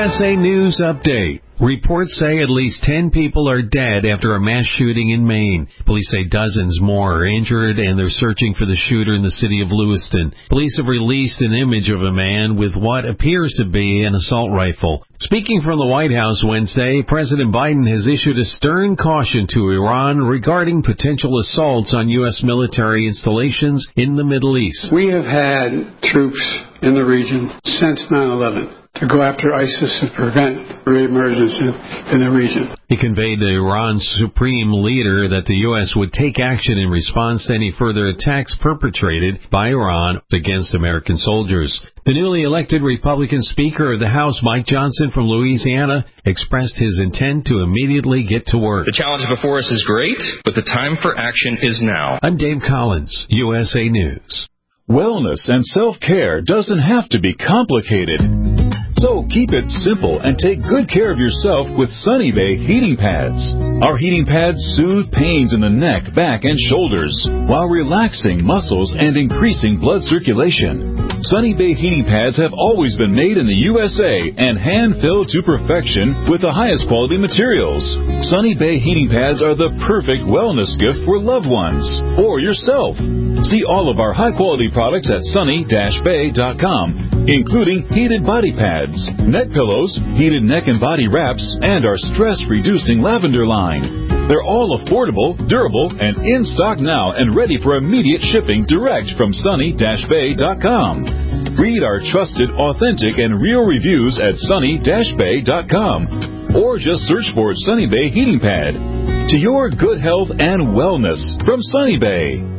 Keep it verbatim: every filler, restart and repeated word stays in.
S A News Update. Reports say at least ten people are dead after a mass shooting in Maine. Police say dozens more are injured, and they're searching for the shooter in the city of Lewiston. Police have released an image of a man with what appears to be an assault rifle. Speaking from the White House Wednesday, President Biden has issued a stern caution to Iran regarding potential assaults on U S military installations in the Middle East. We have had troops in the region since nine eleven. To go after ISIS and prevent reemergence in, in the region. He conveyed to Iran's supreme leader that the U S would take action in response to any further attacks perpetrated by Iran against American soldiers. The newly elected Republican Speaker of the House, Mike Johnson from Louisiana, expressed his intent to immediately get to work. The challenge before us is great, but the time for action is now. I'm Dave Collins, U S A News. Wellness and self-care doesn't have to be complicated. So keep it simple and take good care of yourself with Sunny Bay heating pads. Our heating pads soothe pains in the neck, back, and shoulders while relaxing muscles and increasing blood circulation. Sunny Bay heating pads have always been made in the U S A and hand-filled to perfection with the highest quality materials. Sunny Bay heating pads are the perfect wellness gift for loved ones or yourself. See all of our high-quality products at sunny dash bay dot com, including heated body pads, neck pillows, heated neck and body wraps, and our stress-reducing lavender line. They're all affordable, durable, and in stock now and ready for immediate shipping direct from sunny dash bay dot com. Read our trusted, authentic, and real reviews at sunny dash bay dot com or just search for Sunny Bay Heating Pad. To your good health and wellness from Sunny Bay.